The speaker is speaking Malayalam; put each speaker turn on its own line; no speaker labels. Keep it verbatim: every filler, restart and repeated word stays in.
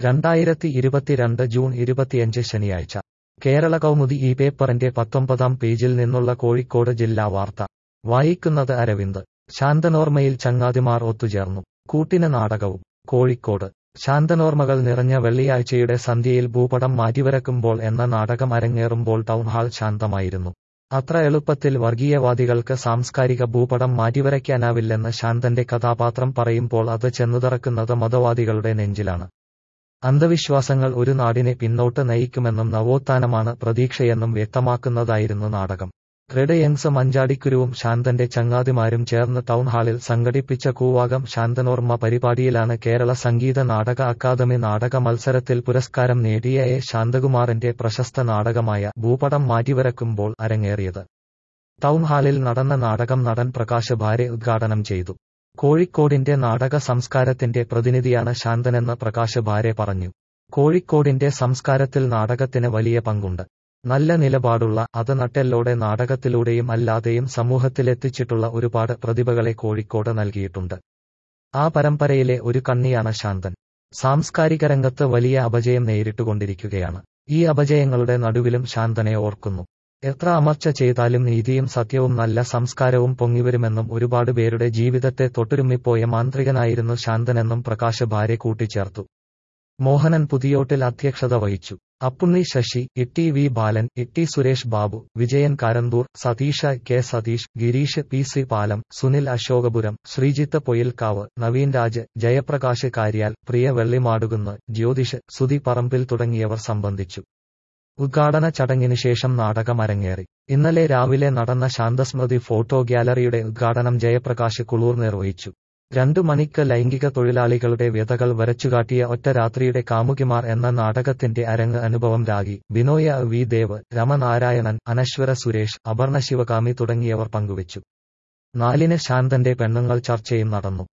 രണ്ടായിരത്തി ഇരുപത്തിരണ്ട് ജൂൺ ഇരുപത്തിയഞ്ച് ശനിയാഴ്ച കേരള കൗമുദി ഈ പേപ്പറിന്റെ പത്തൊമ്പതാം പേജിൽ നിന്നുള്ള കോഴിക്കോട് ജില്ലാ വാർത്ത വായിക്കുന്നത് അരവിന്ദ്. ശാന്തനോർമ്മയിൽ ചങ്ങാതിമാർ ഒത്തുചേർന്നു. കൂട്ടിന് നാടകവും. കോഴിക്കോട് ശാന്തനോർമ്മകൾ നിറഞ്ഞ വെള്ളിയാഴ്ചയുടെ സന്ധ്യയിൽ ഭൂപടം മാറ്റിവരക്കുമ്പോൾ എന്ന നാടകം അരങ്ങേറുമ്പോൾ ടൗൺഹാൾ ശാന്തമായിരുന്നു. അത്ര എളുപ്പത്തിൽ വർഗീയവാദികൾക്ക് സാംസ്കാരിക ഭൂപടം മാറ്റിവരയ്ക്കാനാവില്ലെന്ന് ശാന്തന്റെ കഥാപാത്രം പറയുമ്പോൾ അത് ചെന്നുതറക്കുന്നത് മതവാദികളുടെ നെഞ്ചിലാണ്. അന്ധവിശ്വാസങ്ങൾ ഒരു നാടിനെ പിന്നോട്ട് നയിക്കുമെന്നും നവോത്ഥാനമാണ് പ്രതീക്ഷയെന്നും വ്യക്തമാക്കുന്നതായിരുന്നു നാടകം. റെഡ് യങ്സ് മഞ്ചാടിക്കുരുവും ശാന്തന്റെ ചങ്ങാതിമാരും ചേർന്ന് ടൗൺഹാളിൽ സംഘടിപ്പിച്ച കൂവാകം ശാന്തനോർമ്മ പരിപാടിയിലാണ് കേരള സംഗീത നാടക അക്കാദമി നാടക മത്സരത്തിൽ പുരസ്കാരം നേടിയ എ ശാന്തകുമാറിന്റെ പ്രശസ്ത നാടകമായ ഭൂപടം മാറ്റിവരക്കുമ്പോൾ അരങ്ങേറിയത്. ടൗൺഹാളിൽ നടന്ന നാടകം നടൻ പ്രകാശ് ഭാരെ ഉദ്ഘാടനം ചെയ്തു. കോഴിക്കോടിന്റെ നാടക സംസ്കാരത്തിന്റെ പ്രതിനിധിയാണ് ശാന്തനെന്ന് പ്രകാശ് ഭാരെ പറഞ്ഞു. കോഴിക്കോടിന്റെ സംസ്കാരത്തിൽ നാടകത്തിന് വലിയ പങ്കുണ്ട്. നല്ല നിലപാടുള്ള, അത് നട്ടെല്ലോടെ നാടകത്തിലൂടെയും അല്ലാതെയും സമൂഹത്തിലെത്തിച്ചിട്ടുള്ള ഒരുപാട് പ്രതിഭകളെ കോഴിക്കോട് നൽകിയിട്ടുണ്ട്. ആ പരമ്പരയിലെ ഒരു കണ്ണിയാണ് ശാന്തൻ. സാംസ്കാരിക രംഗത്ത് വലിയ അപജയം നേരിട്ടുകൊണ്ടിരിക്കുകയാണ്. ഈ അപജയങ്ങളുടെ നടുവിലും ശാന്തനെ ഓർക്കുന്നു. എത്ര അമർച്ച ചെയ്താലും നീതിയും സത്യവും നല്ല സംസ്കാരവും പൊങ്ങിവരുമെന്നും ഒരുപാട് പേരുടെ ജീവിതത്തെ തൊട്ടുരുമ്മിപ്പോയ മാന്ത്രികനായിരുന്നു ശാന്തനെന്നും പ്രകാശ് ഭാരെ കൂട്ടിച്ചേർത്തു. മോഹനൻ പുതിയോട്ടിൽ അധ്യക്ഷത വഹിച്ചു. Appunni Sasi, Itti V Balan, Itti Suresh Babu, Vijayan Karanthur, Satheesha K Satheesh, Gireesh P C Palam, Sunil Ashokapuram, Sreejith Poyilkavu, Naveen Raj, Jayaprakash കാര്യാൽ, പ്രിയ വെള്ളിമാടുകുന്ന്, ജ്യോതിഷ്, സുധി പറമ്പിൽ തുടങ്ങിയവർ സംബന്ധിച്ചു. ഉദ്ഘാടന ചടങ്ങിന് ശേഷം നാടകം അരങ്ങേറി. ഇന്നലെ രാവിലെ നടന്ന ശാന്തസ്മൃതി ഫോട്ടോ ഗ്യാലറിയുടെ ഉദ്ഘാടനം ജയപ്രകാശ് കുളൂർ നിർവഹിച്ചു. രണ്ടു മണിക്ക് ലൈംഗിക തൊഴിലാളികളുടെ വ്യതകൾ വരച്ചുകാട്ടിയ ഒറ്റ രാത്രിയുടെ കാമുകിമാർ എന്ന നാടകത്തിന്റെ അരങ്ങ് അനുഭവം രാഗി, ബിനോയ വി ദേവ്, രമനാരായണൻ, അനശ്വര സുരേഷ്, അപർണ ശിവകാമി തുടങ്ങിയവർ പങ്കുവച്ചു. നാലിന് ശാന്തന്റെ പെണ്ണുങ്ങൾ ചർച്ചയും നടന്നു.